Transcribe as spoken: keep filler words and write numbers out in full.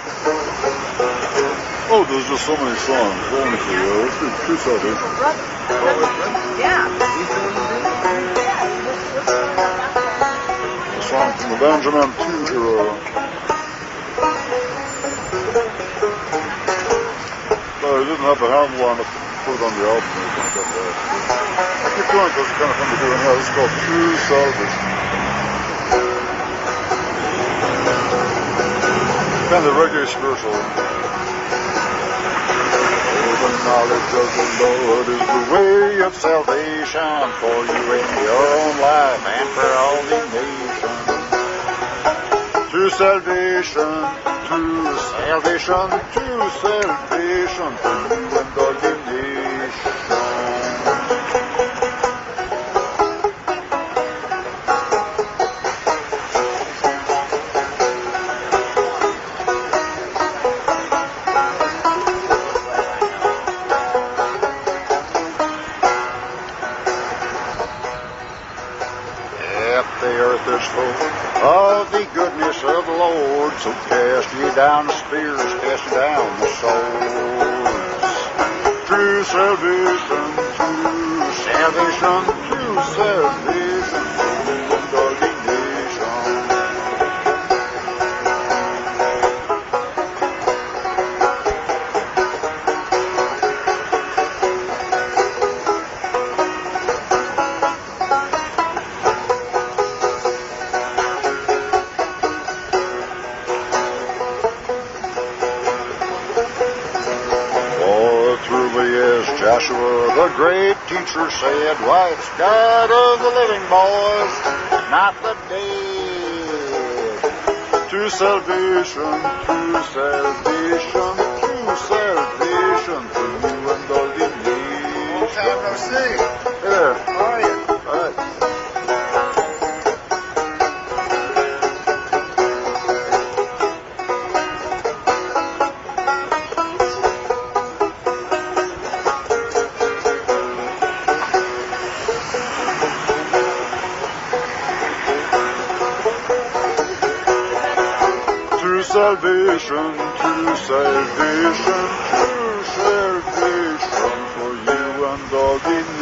Oh, there's just so many songs. Only for you. Let's do True Salvation. Yeah. A song from the Benjamin two era. But I didn't have a hand one to put it on the album or something like that. I keep going because it's kind of fun to do. And yeah, this is called True Salvation. Kind of reggae spiritual. The knowledge of the Lord is the way of salvation for you in your own life and for all the nations. To salvation, to salvation, to salvation for you and all the nations. The earth is full of the goodness of the Lord, so cast ye down the spears, cast ye down the swords. True salvation, true salvation, true salvation for you and all the nations. Joshua, the great teacher, said, why, it's God of the living, boys, not the dead. To salvation, to salvation, to salvation for you and all the nations. Long time no see. Yeah. How are you? All right. Salvation, to salvation, to salvation for you and all the